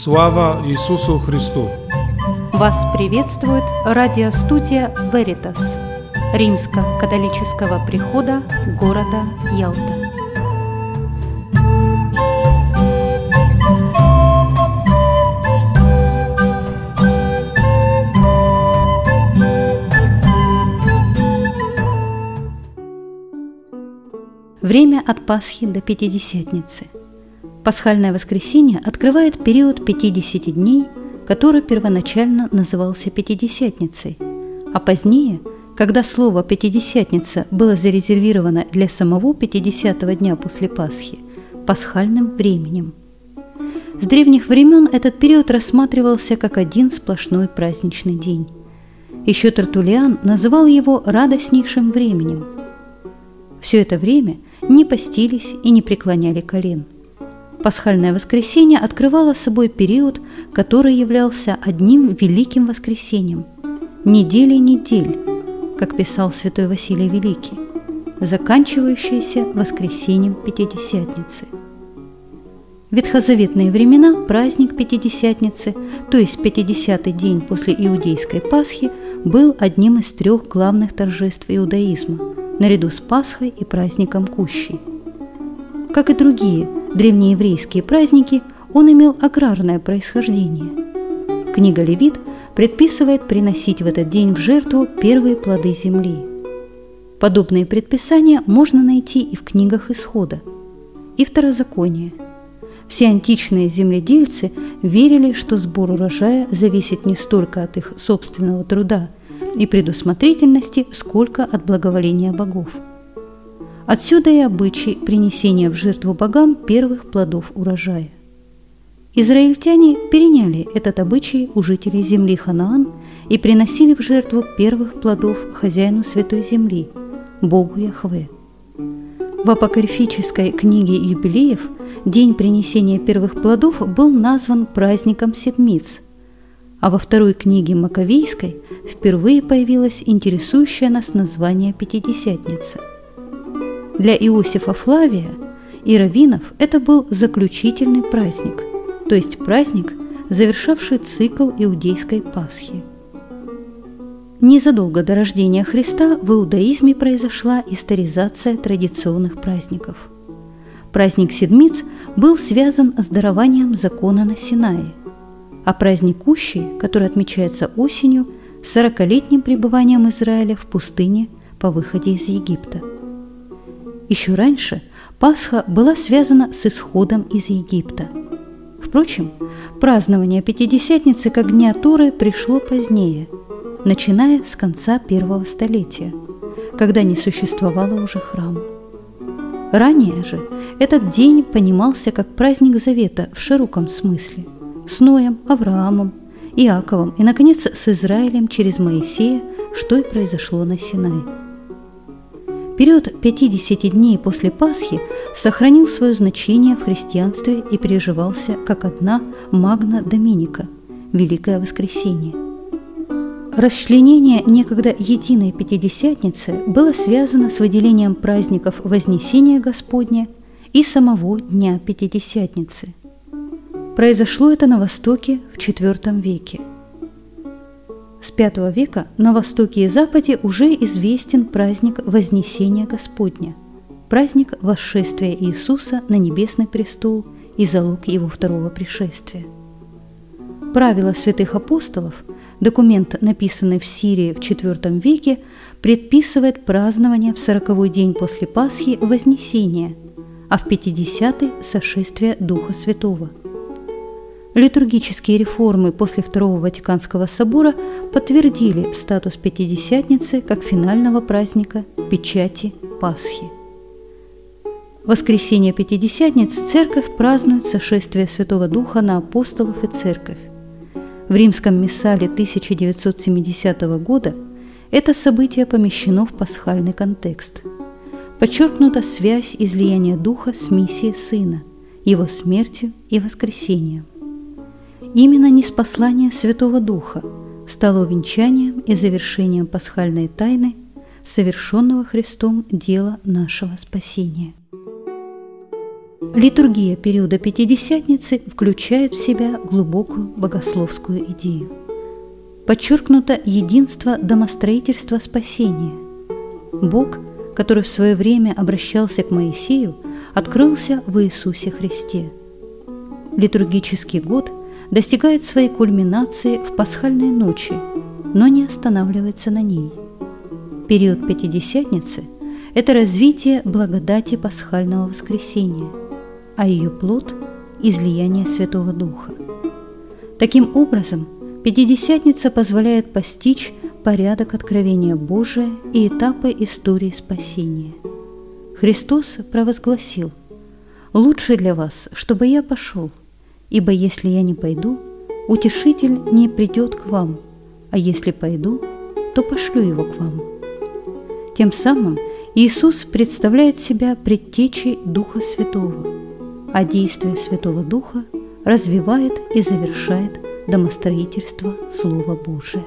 Слава Иисусу Христу! Вас приветствует радиостудия Veritas Римско-католического прихода города Ялта. Время от Пасхи до Пятидесятницы. Пасхальное воскресенье открывает период 50 дней, который первоначально назывался Пятидесятницей, а позднее, когда слово «пятидесятница» было зарезервировано для самого 50-го дня после Пасхи, пасхальным временем. С древних времен этот период рассматривался как один сплошной праздничный день. Еще Тертуллиан называл его радостнейшим временем. Все это время не постились и не преклоняли колен. Пасхальное воскресенье открывало собой период, который являлся одним великим воскресеньем, неделей недель, как писал святой Василий Великий, заканчивающееся воскресеньем Пятидесятницы. В ветхозаветные времена праздник Пятидесятницы, то есть 50-й день после иудейской Пасхи, был одним из 3 главных торжеств иудаизма, наряду с Пасхой и праздником Кущей. Как и другие древнееврейские праздники, он имел аграрное происхождение. Книга Левит предписывает приносить в этот день в жертву первые плоды земли. Подобные предписания можно найти и в книгах Исхода, и Второзакония. Все античные земледельцы верили, что сбор урожая зависит не столько от их собственного труда и предусмотрительности, сколько от благоволения богов. Отсюда и обычай принесения в жертву богам первых плодов урожая. Израильтяне переняли этот обычай у жителей земли Ханаан и приносили в жертву первых плодов хозяину святой земли, Богу Яхве. В апокрифической книге Юбилеев день принесения первых плодов был назван праздником Седмиц, а во второй книге Маковейской впервые появилось интересующее нас название Пятидесятница. Для Иосифа Флавия и раввинов это был заключительный праздник, то есть праздник, завершавший цикл иудейской Пасхи. Незадолго до рождения Христа в иудаизме произошла историзация традиционных праздников. Праздник Седмиц был связан с дарованием закона на Синае, а праздник Кущей, который отмечается осенью, 40-летним пребыванием Израиля в пустыне по выходе из Египта. Еще раньше Пасха была связана с исходом из Египта. Впрочем, празднование Пятидесятницы как Дня Торы пришло позднее, начиная с конца 1-го столетия, когда не существовало уже храма. Ранее же этот день понимался как праздник Завета в широком смысле, с Ноем, Авраамом, Иаковом и, наконец, с Израилем через Моисея, что и произошло на Синае. Период 50 дней после Пасхи сохранил свое значение в христианстве и переживался как одна Магна Доминика – Великое Воскресенье. Расчленение некогда единой Пятидесятницы было связано с выделением праздников Вознесения Господня и самого Дня Пятидесятницы. Произошло это на Востоке в IV веке. С V века на Востоке и Западе уже известен праздник Вознесения Господня, праздник восшествия Иисуса на небесный престол и залог Его второго пришествия. Правила святых апостолов, документ, написанный в Сирии в IV веке, предписывает празднование в 40-й день после Пасхи Вознесения, а в 50-й – сошествие Духа Святого. Литургические реформы после Второго Ватиканского собора подтвердили статус Пятидесятницы как финального праздника печати Пасхи. В воскресенье Пятидесятниц Церковь празднует сошествие Святого Духа на апостолов и Церковь. В римском миссале 1970 года это событие помещено в пасхальный контекст. Подчеркнута связь излияния Духа с миссией Сына, Его смертью и воскресением. Именно ниспослание Святого Духа стало венчанием и завершением пасхальной тайны, совершенного Христом дела нашего спасения. Литургия периода Пятидесятницы включает в себя глубокую богословскую идею. Подчеркнуто единство домостроительства спасения. Бог, который в свое время обращался к Моисею, открылся в Иисусе Христе. Литургический год достигает своей кульминации в пасхальной ночи, но не останавливается на ней. Период Пятидесятницы – это развитие благодати пасхального воскресения, а ее плод – излияние Святого Духа. Таким образом, Пятидесятница позволяет постичь порядок откровения Божия и этапы истории спасения. Христос провозгласил: «Лучше для вас, чтобы я пошел, ибо если я не пойду, Утешитель не придет к вам, а если пойду, то пошлю его к вам». Тем самым Иисус представляет себя предтечей Духа Святого, а действие Святого Духа развивает и завершает домостроительство Слова Божия.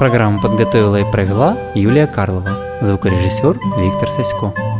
Программу подготовила и провела Юлия Карлова, звукорежиссер Виктор Сасько.